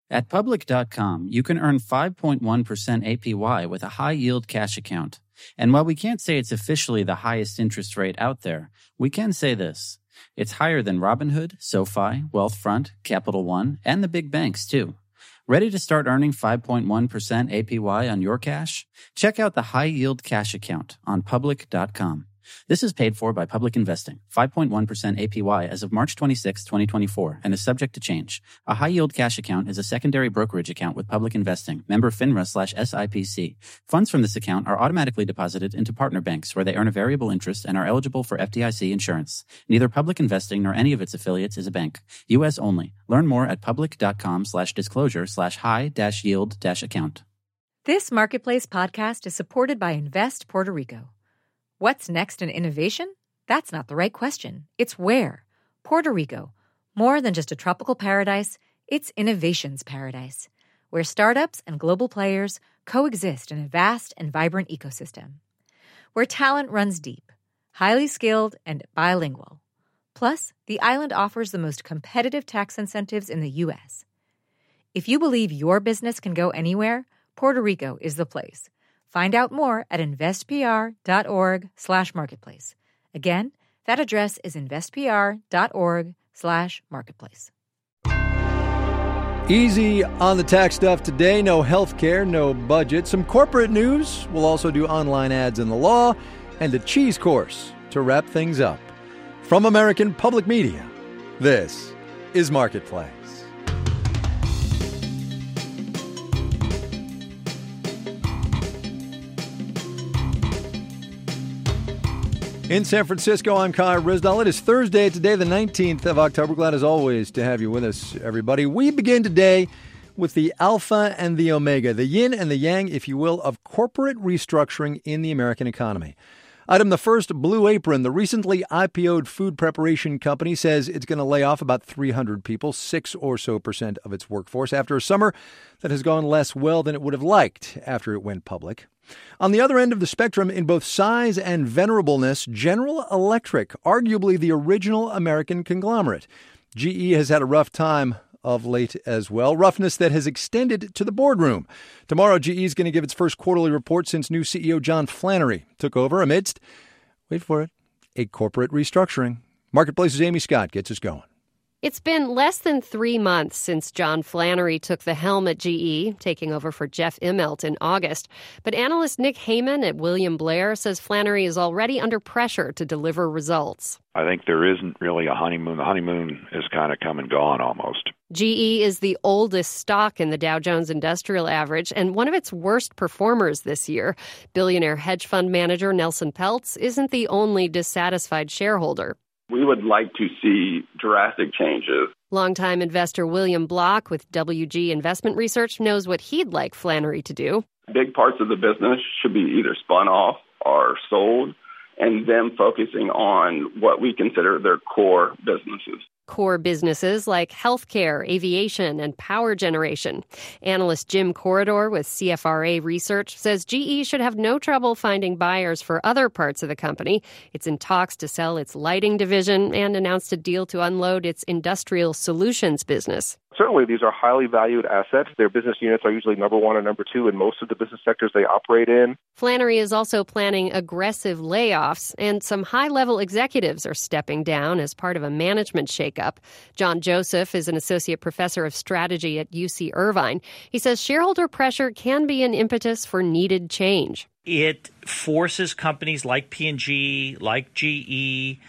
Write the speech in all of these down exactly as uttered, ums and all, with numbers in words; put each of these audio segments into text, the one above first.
At Public dot com, you can earn five point one percent A P Y with a high-yield cash account. And while we can't say it's officially the highest interest rate out there, we can say this. It's higher than Robinhood, SoFi, Wealthfront, Capital One, and the big banks, too. Ready to start earning five point one percent A P Y on your cash? Check out the high-yield cash account on Public dot com. This is paid for by Public Investing, five point one percent A P Y as of March twenty-sixth, twenty twenty-four, and is subject to change. A high-yield cash account is a secondary brokerage account with Public Investing, member FINRA slash S I P C. Funds from this account are automatically deposited into partner banks where they earn a variable interest and are eligible for F D I C insurance. Neither Public Investing nor any of its affiliates is a bank. U S only. Learn more at Public dot com slash disclosure slash high dash yield dash account. This Marketplace podcast is supported by Invest Puerto Rico. What's next in innovation? That's not the right question. It's where. Puerto Rico. More than just a tropical paradise, it's innovation's paradise, where startups and global players coexist in a vast and vibrant ecosystem. Where talent runs deep, highly skilled, and bilingual. Plus, the island offers the most competitive tax incentives in the U S. If you believe your business can go anywhere, Puerto Rico is the place. Find out more at investpr.org slash marketplace. Again, that address is investpr.org slash marketplace. Easy on the tax stuff today. No health care, no budget. Some corporate news. We'll also do online ads in the law and a cheese course to wrap things up. From American Public Media, this is Marketplace. In San Francisco, I'm Kai Ryssdal. It is Thursday today, the nineteenth of October. Glad as always to have you with us, everybody. We begin today with the alpha and the omega, the yin and the yang, if you will, of corporate restructuring in the American economy. Item the first, Blue Apron, the recently I P O'd food preparation company, says it's going to lay off about three hundred people, six or so percent of its workforce, after a summer that has gone less well than it would have liked after it went public. On the other end of the spectrum, in both size and venerableness, General Electric, arguably the original American conglomerate. G E has had a rough time of late as well, roughness that has extended to the boardroom. Tomorrow, G E is going to give its first quarterly report since new C E O John Flannery took over amidst, wait for it, a corporate restructuring. Marketplace's Amy Scott gets us going. It's been less than three months since John Flannery took the helm at G E, taking over for Jeff Immelt in August. But analyst Nick Heyman at William Blair says Flannery is already under pressure to deliver results. I think there isn't really a honeymoon. The honeymoon is kind of come and gone almost. G E is the oldest stock in the Dow Jones Industrial Average and one of its worst performers this year. Billionaire hedge fund manager Nelson Peltz isn't the only dissatisfied shareholder. We would like to see drastic changes. Longtime investor William Block with W G Investment Research knows what he'd like Flannery to do. Big parts of the business should be either spun off or sold, and them focusing on what we consider their core businesses. Core businesses like healthcare, aviation, and power generation. Analyst Jim Corridor with C F R A Research says G E should have no trouble finding buyers for other parts of the company. It's in talks to sell its lighting division and announced a deal to unload its industrial solutions business. Certainly, these are highly valued assets. Their business units are usually number one or number two in most of the business sectors they operate in. Flannery is also planning aggressive layoffs, and some high-level executives are stepping down as part of a management shakeup. John Joseph is an associate professor of strategy at U C Irvine. He says shareholder pressure can be an impetus for needed change. It forces companies like P and G, like G E,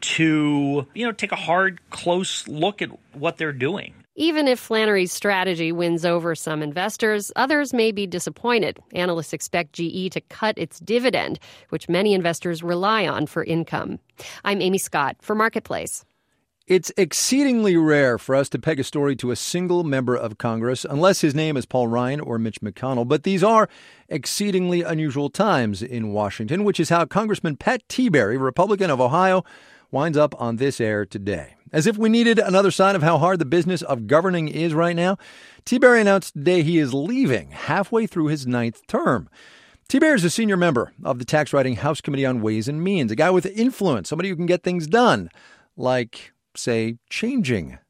to, you know, take a hard, close look at what they're doing. Even if Flannery's strategy wins over some investors, others may be disappointed. Analysts expect G E to cut its dividend, which many investors rely on for income. I'm Amy Scott for Marketplace. It's exceedingly rare for us to peg a story to a single member of Congress, unless his name is Paul Ryan or Mitch McConnell. But these are exceedingly unusual times in Washington, which is how Congressman Pat Tiberi, Republican of Ohio, winds up on this air today. As if we needed another sign of how hard the business of governing is right now, Tiberi announced today he is leaving halfway through his ninth term. Tiberi is a senior member of the Tax Writing House Committee on Ways and Means, a guy with influence, somebody who can get things done, like, say, changing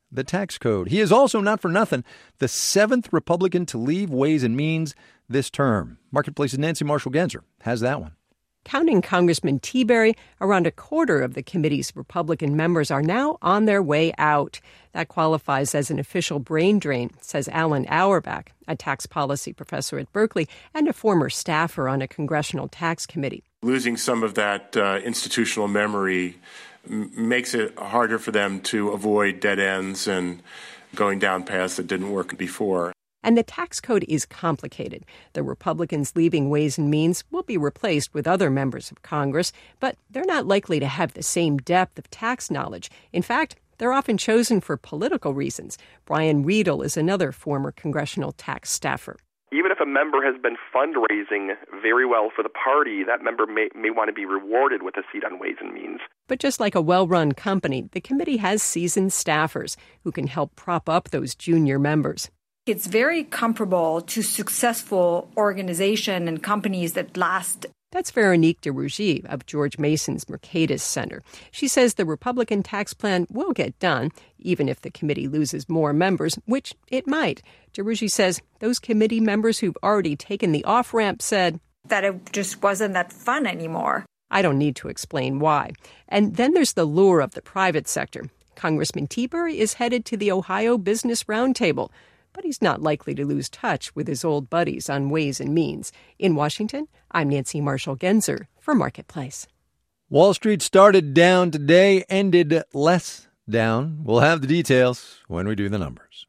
the tax code. He is also, not for nothing, the seventh Republican to leave Ways and Means this term. Marketplace's Nancy Marshall-Genzer has that one. Counting Congressman Teaberry, around a quarter of the committee's Republican members are now on their way out. That qualifies as an official brain drain, says Alan Auerbach, a tax policy professor at Berkeley and a former staffer on a congressional tax committee. Losing some of that uh, institutional memory m- makes it harder for them to avoid dead ends and going down paths that didn't work before. And the tax code is complicated. The Republicans leaving Ways and Means will be replaced with other members of Congress, but they're not likely to have the same depth of tax knowledge. In fact, they're often chosen for political reasons. Brian Riedel is another former congressional tax staffer. Even if a member has been fundraising very well for the party, that member may, may want to be rewarded with a seat on Ways and Means. But just like a well-run company, the committee has seasoned staffers who can help prop up those junior members. It's very comparable to successful organizations and companies that last. That's Veronique de Rougy of George Mason's Mercatus Center. She says the Republican tax plan will get done, even if the committee loses more members, which it might. De Rougy says those committee members who've already taken the off-ramp said that it just wasn't that fun anymore. I don't need to explain why. And then there's the lure of the private sector. Congressman Teaberry is headed to the Ohio Business Roundtable, but he's not likely to lose touch with his old buddies on Ways and Means. In Washington, I'm Nancy Marshall-Genzer for Marketplace. Wall Street started down today, ended less down. We'll have the details when we do the numbers.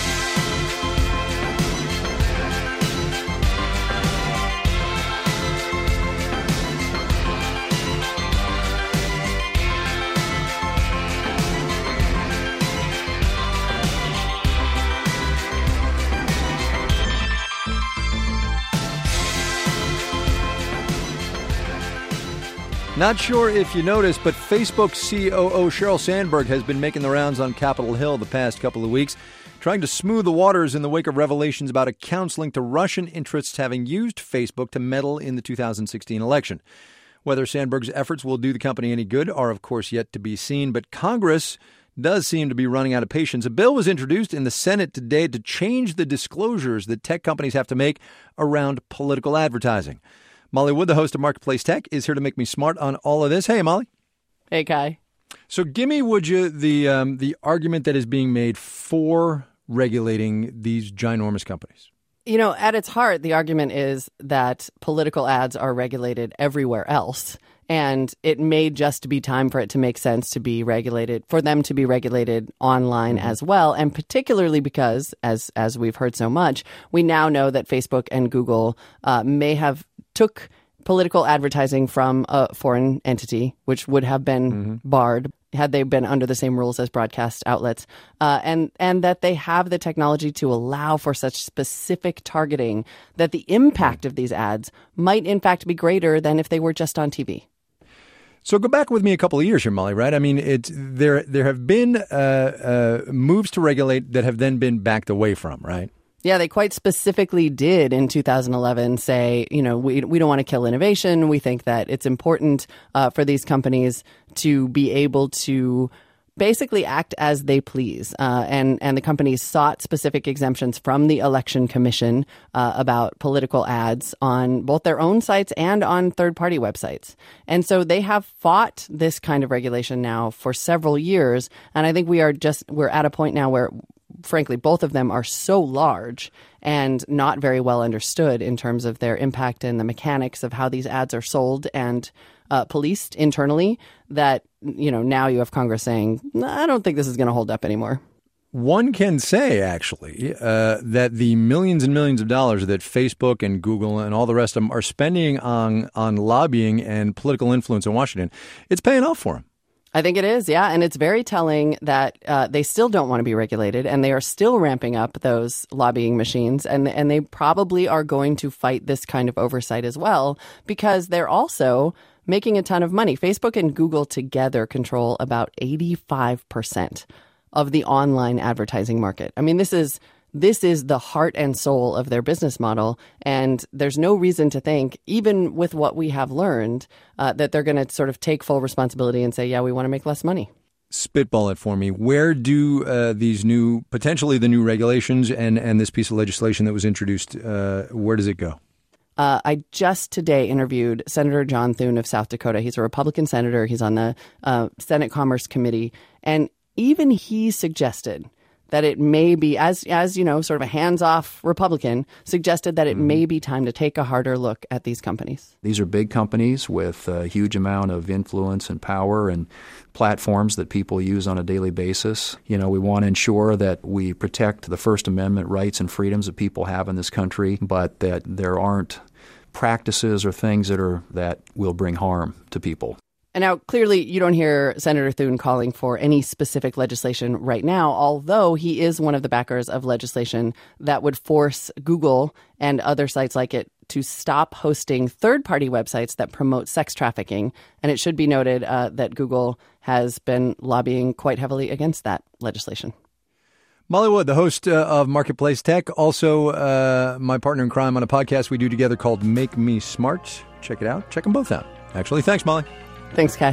Not sure if you noticed, but Facebook C O O Sheryl Sandberg has been making the rounds on Capitol Hill the past couple of weeks, trying to smooth the waters in the wake of revelations about accounts linked to Russian interests having used Facebook to meddle in the two thousand sixteen election. Whether Sandberg's efforts will do the company any good are, of course, yet to be seen, but Congress does seem to be running out of patience. A bill was introduced in the Senate today to change the disclosures that tech companies have to make around political advertising. Molly Wood, the host of Marketplace Tech, is here to make me smart on all of this. Hey, Molly. Hey, Kai. So give me, would you, the um, the argument that is being made for regulating these ginormous companies? You know, at its heart, the argument is that political ads are regulated everywhere else. And it may just be time for it to make sense to be regulated, for them to be regulated online mm-hmm. as well. And particularly because, as as we've heard so much, we now know that Facebook and Google uh, may have took political advertising from a foreign entity, which would have been mm-hmm. barred had they been under the same rules as broadcast outlets, uh, and and that they have the technology to allow for such specific targeting that the impact of these ads might in fact be greater than if they were just on T V. So go back with me a couple of years here, Molly, right? I mean, it's there there have been uh, uh, moves to regulate that have then been backed away from, right? Yeah, they quite specifically did in two thousand eleven say, you know, we we don't want to kill innovation. We think that it's important uh, for these companies to be able to basically act as they please. Uh, and, and the companies sought specific exemptions from the Election Commission uh, about political ads on both their own sites and on third-party websites. And so they have fought this kind of regulation now for several years. And I think we are just, we're at a point now where, frankly, both of them are so large and not very well understood in terms of their impact and the mechanics of how these ads are sold and uh, policed internally that, you know, now you have Congress saying, I don't think this is going to hold up anymore. One can say, actually, uh, that the millions and millions of dollars that Facebook and Google and all the rest of them are spending on, on lobbying and political influence in Washington, it's paying off for them. I think it is, yeah. And it's very telling that uh, they still don't want to be regulated and they are still ramping up those lobbying machines. And, and they probably are going to fight this kind of oversight as well because they're also making a ton of money. Facebook and Google together control about eighty-five percent of the online advertising market. I mean, this is this is the heart and soul of their business model. And there's no reason to think, even with what we have learned, uh, that they're going to sort of take full responsibility and say, yeah, we want to make less money. spitball it for me. Where do uh, these new, potentially the new regulations and, and this piece of legislation that was introduced, uh, where does it go? Uh, I just today interviewed Senator John Thune of South Dakota. He's a Republican senator. He's on the uh, Senate Commerce Committee. And even he suggested that it may be, as, as you know, sort of a hands-off Republican, suggested that it mm-hmm. may be time to take a harder look at these companies. These are big companies with a huge amount of influence and power and platforms that people use on a daily basis. You know, we want to ensure that we protect the First Amendment rights and freedoms that people have in this country, but that there aren't practices or things that are that will bring harm to people. And now, clearly, you don't hear Senator Thune calling for any specific legislation right now, although he is one of the backers of legislation that would force Google and other sites like it to stop hosting third-party websites that promote sex trafficking. And it should be noted uh, that Google has been lobbying quite heavily against that legislation. Molly Wood, the host uh, of Marketplace Tech, also uh, my partner in crime on a podcast we do together called Make Me Smart. Check it out. Check them both out. Actually, thanks, Molly. Thanks, Kai.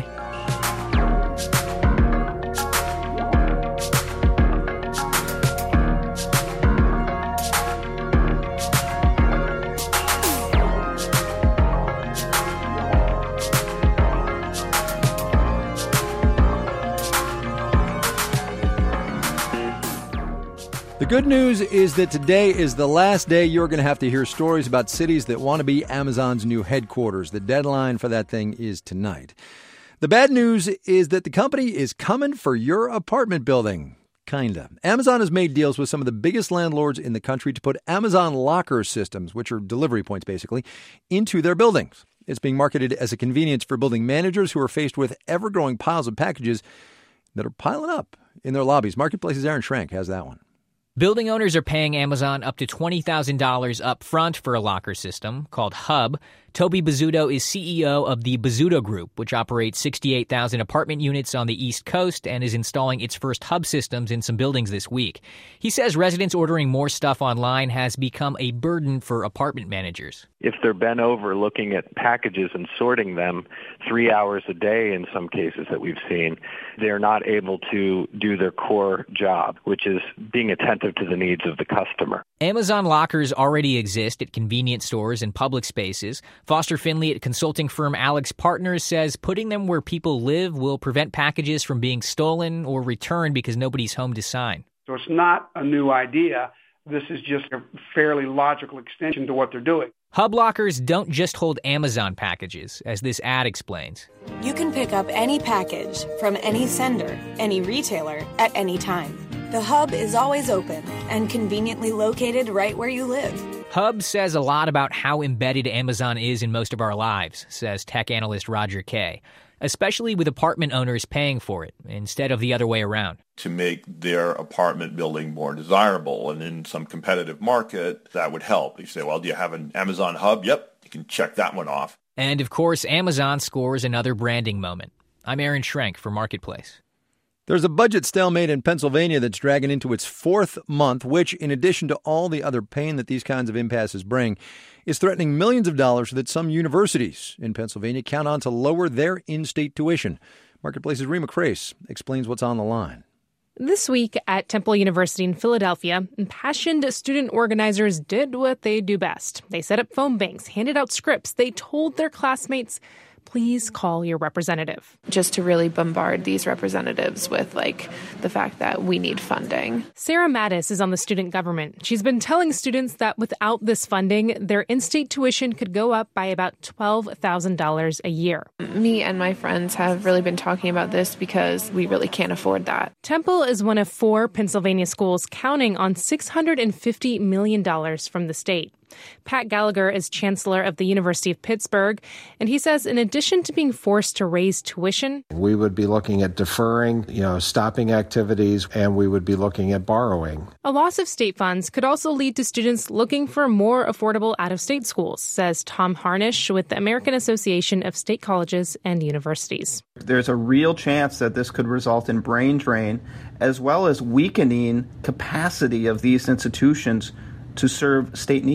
The good news is that today is the last day you're going to have to hear stories about cities that want to be Amazon's new headquarters. The deadline for that thing is tonight. The bad news is that the company is coming for your apartment building. Kinda. Amazon has made deals with some of the biggest landlords in the country to put Amazon locker systems, which are delivery points basically, into their buildings. It's being marketed as a convenience for building managers who are faced with ever-growing piles of packages that are piling up in their lobbies. Marketplace's Aaron Schrank has that one. Building owners are paying Amazon up to twenty thousand dollars up front for a locker system called Hub. Toby Bizzuto is C E O of the Bizzuto Group, which operates sixty-eight thousand apartment units on the East Coast and is installing its first Hub systems in some buildings this week. He says residents ordering more stuff online has become a burden for apartment managers. If they're bent over looking at packages and sorting them three hours a day in some cases that we've seen, they're not able to do their core job, which is being attentive to the needs of the customer. Amazon lockers already exist at convenience stores and public spaces. Foster Finley at consulting firm Alex Partners says putting them where people live will prevent packages from being stolen or returned because nobody's home to sign. So it's not a new idea. This is just a fairly logical extension to what they're doing. Hub lockers don't just hold Amazon packages, as this ad explains. You can pick up any package from any sender, any retailer, at any time. The Hub is always open and conveniently located right where you live. Hub says a lot about how embedded Amazon is in most of our lives, says tech analyst Roger Kay, especially with apartment owners paying for it instead of the other way around. To make their apartment building more desirable, and in some competitive market, that would help. You say, well, do you have an Amazon Hub? Yep, you can check that one off. And of course, Amazon scores another branding moment. I'm Aaron Schrank for Marketplace. There's a budget stalemate in Pennsylvania that's dragging into its fourth month, which, in addition to all the other pain that these kinds of impasses bring, is threatening millions of dollars that some universities in Pennsylvania count on to lower their in-state tuition. Marketplace's Rima Crace explains what's on the line. This week at Temple University in Philadelphia, impassioned student organizers did what they do best. They set up phone banks, handed out scripts. They told their classmates, please call your representative. Just to really bombard these representatives with, like, the fact that we need funding. Sarah Mattis is on the student government. She's been telling students that without this funding, their in-state tuition could go up by about twelve thousand dollars a year. Me and my friends have really been talking about this because we really can't afford that. Temple is one of four Pennsylvania schools counting on six hundred fifty million dollars from the state. Pat Gallagher is chancellor of the University of Pittsburgh, and he says in addition to being forced to raise tuition, we would be looking at deferring, you know, stopping activities, and we would be looking at borrowing. A loss of state funds could also lead to students looking for more affordable out-of-state schools, says Tom Harnish with the American Association of State Colleges and Universities. There's a real chance that this could result in brain drain, as well as weakening capacity of these institutions to serve state needs.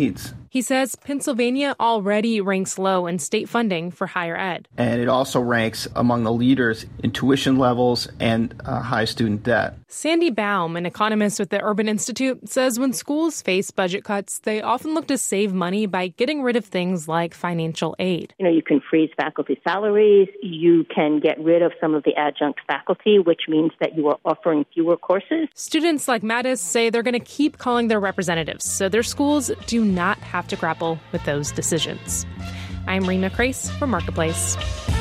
He says Pennsylvania already ranks low in state funding for higher ed. And it also ranks among the leaders in tuition levels and uh, high student debt. Sandy Baum, an economist with the Urban Institute, says when schools face budget cuts, they often look to save money by getting rid of things like financial aid. You know, you can freeze faculty salaries, you can get rid of some of the adjunct faculty, which means that you are offering fewer courses. Students like Mattis say they're going to keep calling their representatives, so their schools do not have to grapple with those decisions. I'm Rima Crace for Marketplace.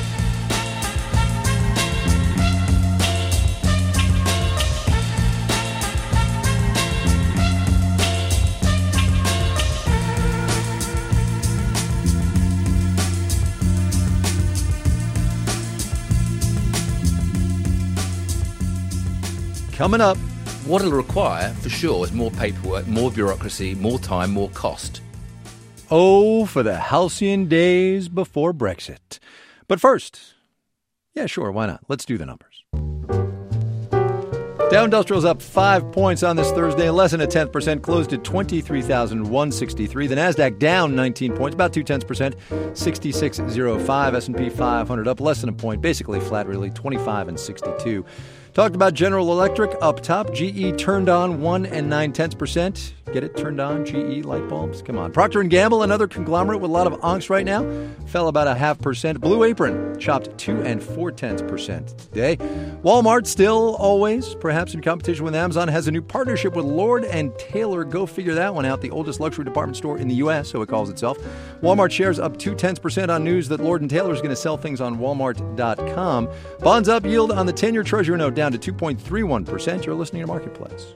Coming up. What it'll require, for sure, is more paperwork, more bureaucracy, more time, more cost. Oh, for the halcyon days before Brexit. But first, yeah, sure, why not? Let's do the numbers. Dow Industrial's up five points on this Thursday, less than a tenth percent, closed at twenty-three thousand one hundred sixty-three. The Nasdaq down nineteen points, about two tenths percent, sixty-six thousand five. S and P five hundred up less than a point, basically flat, really, twenty-five and sixty-two. Talked about General Electric up top. G E turned on one and nine tenths percent. Get it? Turned on G E light bulbs? Come on. Procter and Gamble, another conglomerate with a lot of angst right now, fell about a half percent. Blue Apron chopped two and four tenths percent today. Walmart still always, perhaps in competition with Amazon, has a new partnership with Lord and Taylor. Go figure that one out. The oldest luxury department store in the U S, so it calls itself. Walmart shares up two tenths percent on news that Lord and Taylor is going to sell things on Walmart dot com. Bonds up, yield on the ten-year Treasury note down to two point three one percent. You're listening to Marketplace.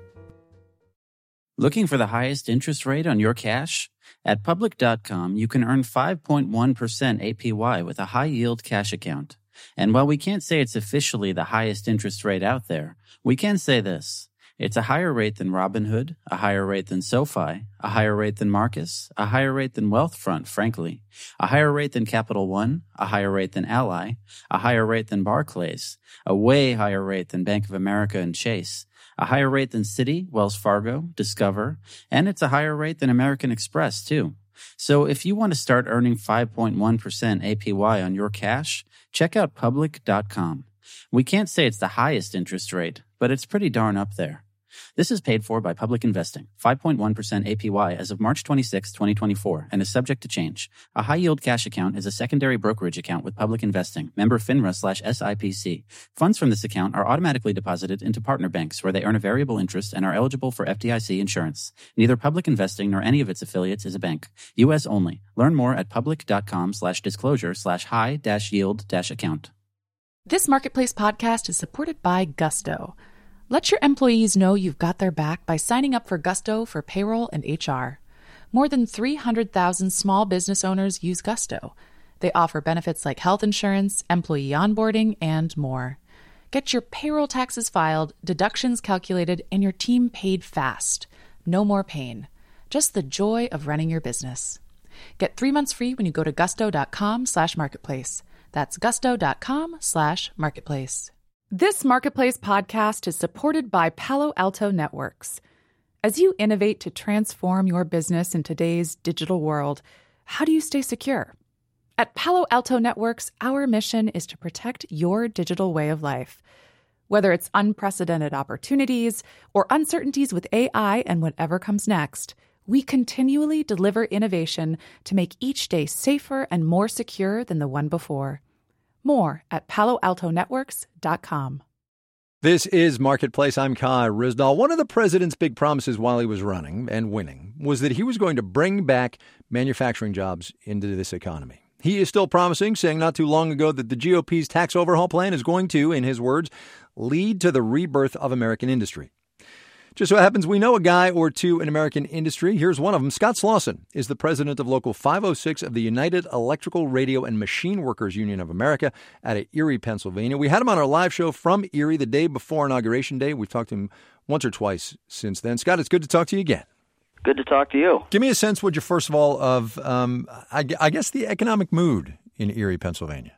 Looking for the highest interest rate on your cash? At Public dot com, you can earn five point one percent A P Y with a high-yield cash account. And while we can't say it's officially the highest interest rate out there, we can say this. It's a higher rate than Robinhood, a higher rate than SoFi, a higher rate than Marcus, a higher rate than Wealthfront, frankly, a higher rate than Capital One, a higher rate than Ally, a higher rate than Barclays, a way higher rate than Bank of America and Chase, a higher rate than Citi, Wells Fargo, Discover, and it's a higher rate than American Express, too. So if you want to start earning five point one percent A P Y on your cash, check out Public dot com. We can't say it's the highest interest rate, but it's pretty darn up there. This is paid for by Public Investing, five point one percent A P Y as of March twenty-sixth, twenty twenty-four, and is subject to change. A high-yield cash account is a secondary brokerage account with Public Investing, member FINRA slash S I P C. Funds from this account are automatically deposited into partner banks where they earn a variable interest and are eligible for F D I C insurance. Neither Public Investing nor any of its affiliates is a bank. U S only. Learn more at public.com slash disclosure slash high dash yield dash account. This Marketplace podcast is supported by Gusto. Let your employees know you've got their back by signing up for Gusto for payroll and H R. More than three hundred thousand small business owners use Gusto. They offer benefits like health insurance, employee onboarding, and more. Get your payroll taxes filed, deductions calculated, and your team paid fast. No more pain. Just the joy of running your business. Get three months free when you go to gusto.com slash marketplace. That's gusto.com slash marketplace. This Marketplace podcast is supported by Palo Alto Networks. As you innovate to transform your business in today's digital world, how do you stay secure? At Palo Alto Networks, our mission is to protect your digital way of life. Whether it's unprecedented opportunities or uncertainties with A I and whatever comes next, we continually deliver innovation to make each day safer and more secure than the one before. More at palo alto networks dot com. This is Marketplace. I'm Kai Ryssdal. One of the president's big promises while he was running and winning was that he was going to bring back manufacturing jobs into this economy. He is still promising, saying not too long ago that the G O P's tax overhaul plan is going to, in his words, lead to the rebirth of American industry. Just so happens we know a guy or two in American industry. Here's one of them. Scott Slauson is the president of Local five oh six of the United Electrical, Radio, and Machine Workers Union of America out of Erie, Pennsylvania. We had him on our live show from Erie the day before Inauguration Day. We've talked to him once or twice since then. Scott, it's good to talk to you again. Good to talk to you. Give me a sense, would you, first of all, of, um, I, I guess, the economic mood in Erie, Pennsylvania?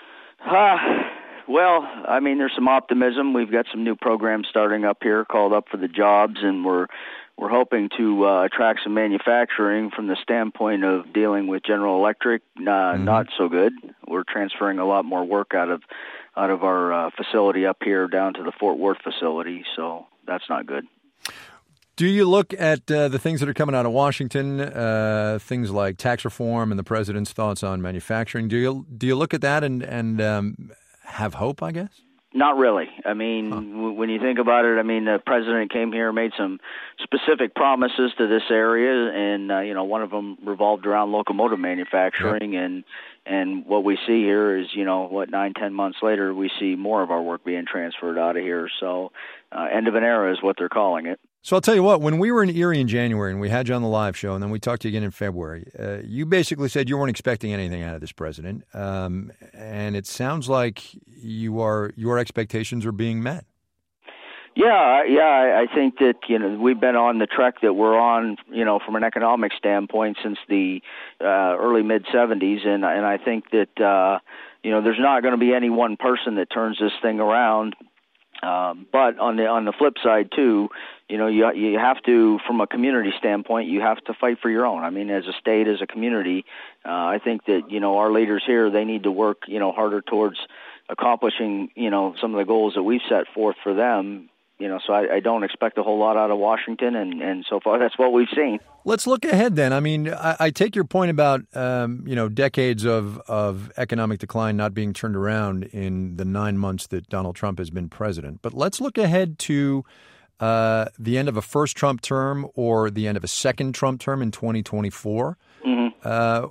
Uh, well, I mean, there's some optimism. We've got some new programs starting up here called Up for the Jobs, and we're we're hoping to uh, attract some manufacturing from the standpoint of dealing with General Electric. Uh, mm-hmm. Not so good. We're transferring a lot more work out of out of our uh, facility up here down to the Fort Worth facility, so that's not good. Do you look at uh, the things that are coming out of Washington, uh, things like tax reform and the president's thoughts on manufacturing? Do you do you look at that and and um, have hope, I guess? Not really. I mean, huh. w- when you think about it, I mean, the president came here, made some specific promises to this area, and, uh, you know, one of them revolved around locomotive manufacturing, yep. and and what we see here is, you know, what, nine, ten months later, we see more of our work being transferred out of here. So uh, end of an era is what they're calling it. So I'll tell you what, when we were in Erie in January and we had you on the live show and then we talked to you again in February, uh, you basically said you weren't expecting anything out of this president. Um, and it sounds like you are your expectations are being met. Yeah, yeah, I think that, you know, we've been on the trek that we're on, you know, from an economic standpoint since the uh, early mid-seventies. And, and I think that, uh, you know, there's not going to be any one person that turns this thing around. Um, but on the on the flip side, too, you know, you you have to, from a community standpoint, you have to fight for your own. I mean, as a state, as a community, uh, I think that, you know, our leaders here, they need to work, you know, harder towards accomplishing, you know, some of the goals that we've set forth for them. You know, so I, I don't expect a whole lot out of Washington, and, and so far that's what we've seen. Let's look ahead then. I mean, I, I take your point about, um, you know, decades of, of economic decline not being turned around in the nine months that Donald Trump has been president. But let's look ahead to uh, the end of a first Trump term or the end of a second Trump term in twenty twenty-four. Mm-hmm. Uh,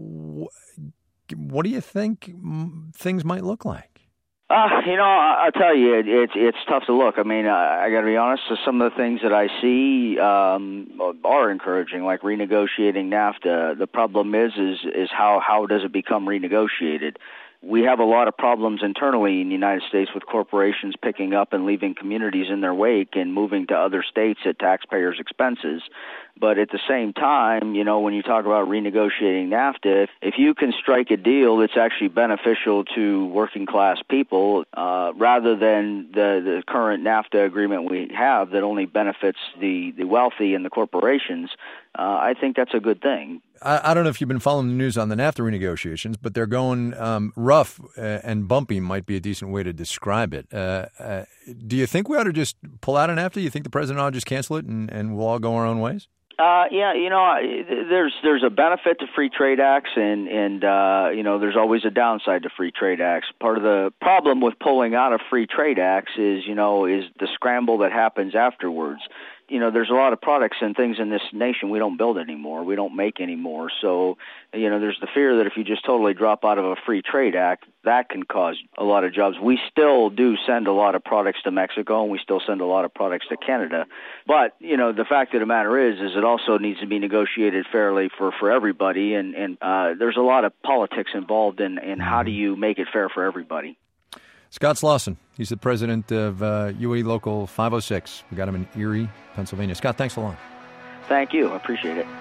wh- what do you think things might look like? Uh, you know, I'll tell you, it, it's it's tough to look. I mean, I, I got to be honest. Some of the things that I see um, are encouraging, like renegotiating NAFTA. The problem is, is is how how does it become renegotiated? We have a lot of problems internally in the United States with corporations picking up and leaving communities in their wake and moving to other states at taxpayers' expenses. But at the same time, you know, when you talk about renegotiating NAFTA, if, if you can strike a deal that's actually beneficial to working class people, uh, rather than the, the current NAFTA agreement we have that only benefits the, the wealthy and the corporations, uh, I think that's a good thing. I, I don't know if you've been following the news on the NAFTA renegotiations, but they're going um, rough uh, and bumpy might be a decent way to describe it. Uh, uh, do you think we ought to just pull out of NAFTA? Do you think the president ought to just cancel it and, and we'll all go our own ways? Uh, yeah, you know, there's there's a benefit to free trade acts, and and uh, you know, there's always a downside to free trade acts. Part of the problem with pulling out of free trade acts is, you know, is the scramble that happens afterwards. You know, there's a lot of products and things in this nation we don't build anymore, we don't make anymore. So, you know, there's the fear that if you just totally drop out of a free trade act, that can cause a lot of jobs. We still do send a lot of products to Mexico, and we still send a lot of products to Canada. But, you know, the fact of the matter is, is it also needs to be negotiated fairly for, for everybody. And, and uh, there's a lot of politics involved in, in how do you make it fair for everybody. Scott Slauson, he's the president of uh, U A Local five oh six. We got him in Erie, Pennsylvania. Scott, thanks a lot. Thank you. I appreciate it.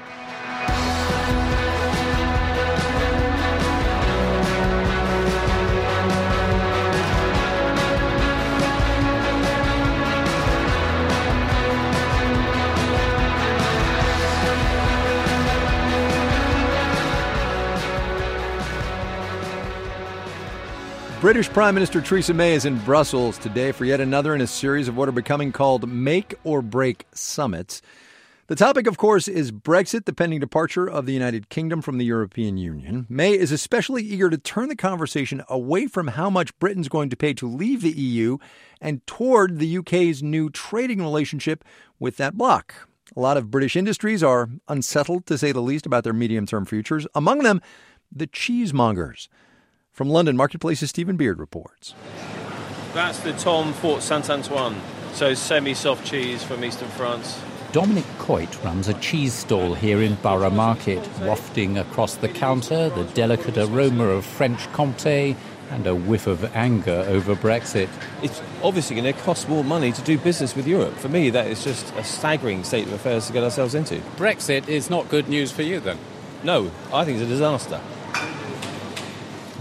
British Prime Minister Theresa May is in Brussels today for yet another in a series of what are becoming called make or break summits. The topic, of course, is Brexit, the pending departure of the United Kingdom from the European Union. May is especially eager to turn the conversation away from how much Britain's going to pay to leave the E U and toward the U K's new trading relationship with that bloc. A lot of British industries are unsettled, to say the least, about their medium-term futures, among them the cheesemongers. From London, Marketplace's Stephen Beard reports. That's the Tom Fort Saint-Antoine, so semi-soft cheese from eastern France. Dominic Coit runs a cheese stall here in Borough Market, wafting across the counter the delicate aroma of French Comté and a whiff of anger over Brexit. It's obviously going to cost more money to do business with Europe. For me, that is just a staggering state of affairs to get ourselves into. Brexit is not good news for you, then? No, I think it's a disaster.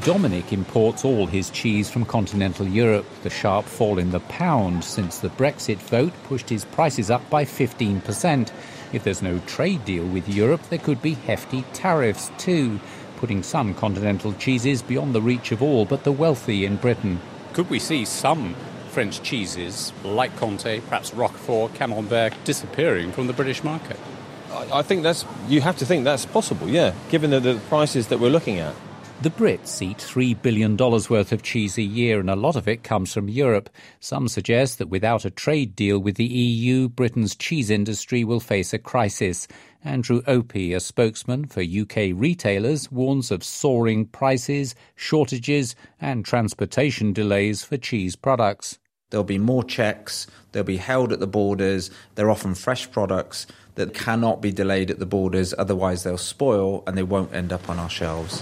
Dominic imports all his cheese from continental Europe. The sharp fall in the pound since the Brexit vote pushed his prices up by fifteen percent. If there's no trade deal with Europe, there could be hefty tariffs too, putting some continental cheeses beyond the reach of all but the wealthy in Britain. Could we see some French cheeses, like Comté, perhaps Roquefort, Camembert, disappearing from the British market? I, I think that's, you have to think that's possible, yeah, given the, the prices that we're looking at. The Brits eat three billion dollars worth of cheese a year, and a lot of it comes from Europe. Some suggest that without a trade deal with the E U, Britain's cheese industry will face a crisis. Andrew Opie, a spokesman for U K retailers, warns of soaring prices, shortages and transportation delays for cheese products. There'll be more checks, they'll be held at the borders, they're often fresh products that cannot be delayed at the borders, otherwise they'll spoil and they won't end up on our shelves.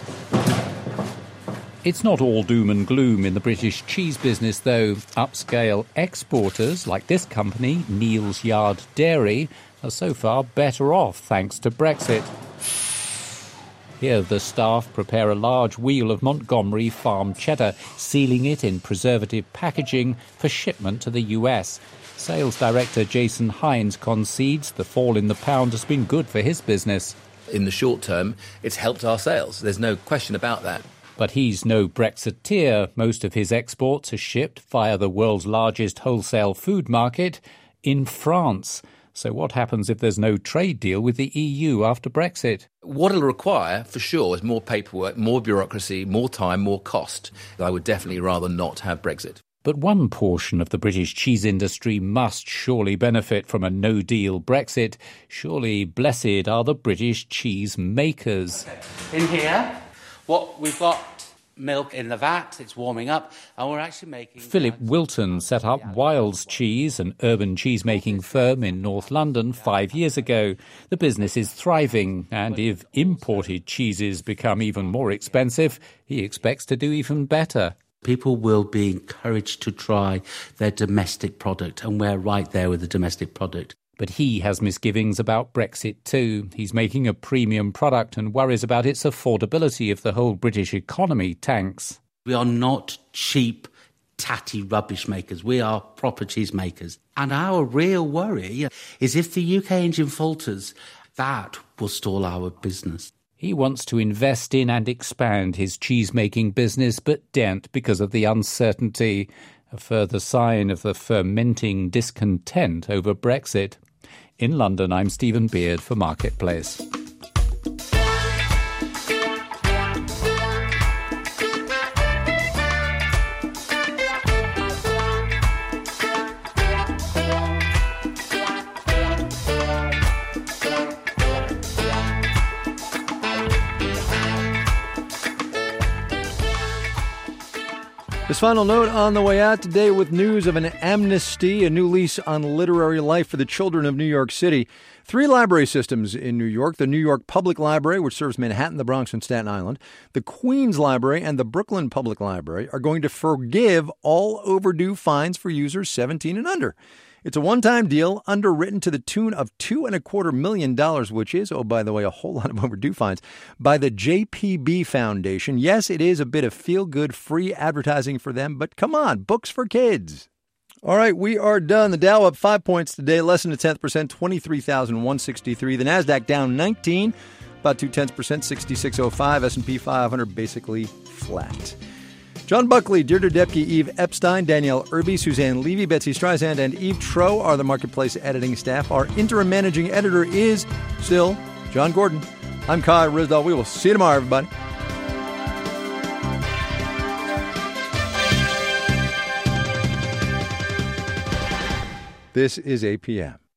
It's not all doom and gloom in the British cheese business, though. Upscale exporters, like this company, Neal's Yard Dairy, are so far better off thanks to Brexit. Here the staff prepare a large wheel of Montgomery farm cheddar, sealing it in preservative packaging for shipment to the U S. Sales director Jason Hines concedes the fall in the pound has been good for his business. In the short term, it's helped our sales. There's no question about that. But he's no Brexiteer. Most of his exports are shipped via the world's largest wholesale food market in France. So what happens if there's no trade deal with the E U after Brexit? What it'll require, for sure, is more paperwork, more bureaucracy, more time, more cost. I would definitely rather not have Brexit. But one portion of the British cheese industry must surely benefit from a no-deal Brexit. Surely blessed are the British cheese makers. In here, what we've got milk in the vat, it's warming up, and we're actually making... Philip Wilton set up Wilds Cheese, an urban cheese-making firm in North London, five years ago. The business is thriving, and if imported cheeses become even more expensive, he expects to do even better. People will be encouraged to try their domestic product, and we're right there with the domestic product. But he has misgivings about Brexit too. He's making a premium product and worries about its affordability if the whole British economy tanks. We are not cheap, tatty rubbish makers. We are proper cheese makers. And our real worry is if the U K engine falters, that will stall our business. He wants to invest in and expand his cheese-making business, but daren't because of the uncertainty. A further sign of the fermenting discontent over Brexit. In London, I'm Stephen Beard for Marketplace. This final note on the way out today with news of an amnesty, a new lease on literary life for the children of New York City. Three library systems in New York, the New York Public Library, which serves Manhattan, the Bronx, and Staten Island, the Queens Library, and the Brooklyn Public Library are going to forgive all overdue fines for users seventeen and under. It's a one-time deal underwritten to the tune of two and a quarter million dollars, which is, oh, by the way, a whole lot of overdue fines, by the J P B Foundation. Yes, it is a bit of feel-good free advertising for them, but come on, books for kids. All right, we are done. The Dow up five points today, less than a tenth percent, twenty-three thousand one hundred sixty-three. The Nasdaq down nineteen, about two tenths percent, sixty-six oh five. S and P five hundred basically flat. John Buckley, Deirdre Depke, Eve Epstein, Danielle Irby, Suzanne Levy, Betsy Streisand, and Eve Troe are the Marketplace editing staff. Our interim managing editor is still John Gordon. I'm Kai Ryssdal. We will see you tomorrow, everybody. This is A P M.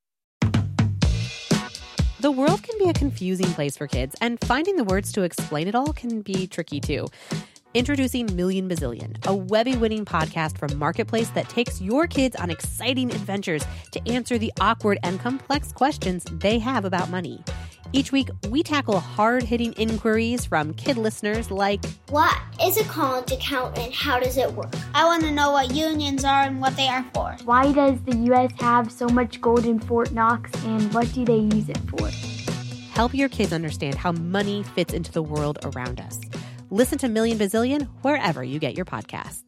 The world can be a confusing place for kids, and finding the words to explain it all can be tricky, too. Introducing Million Bazillion, a Webby-winning podcast from Marketplace that takes your kids on exciting adventures to answer the awkward and complex questions they have about money. Each week, we tackle hard-hitting inquiries from kid listeners like, what is a college account and how does it work? I want to know what unions are and what they are for. Why does the U S have so much gold in Fort Knox and what do they use it for? Help your kids understand how money fits into the world around us. Listen to Million Bazillion wherever you get your podcasts.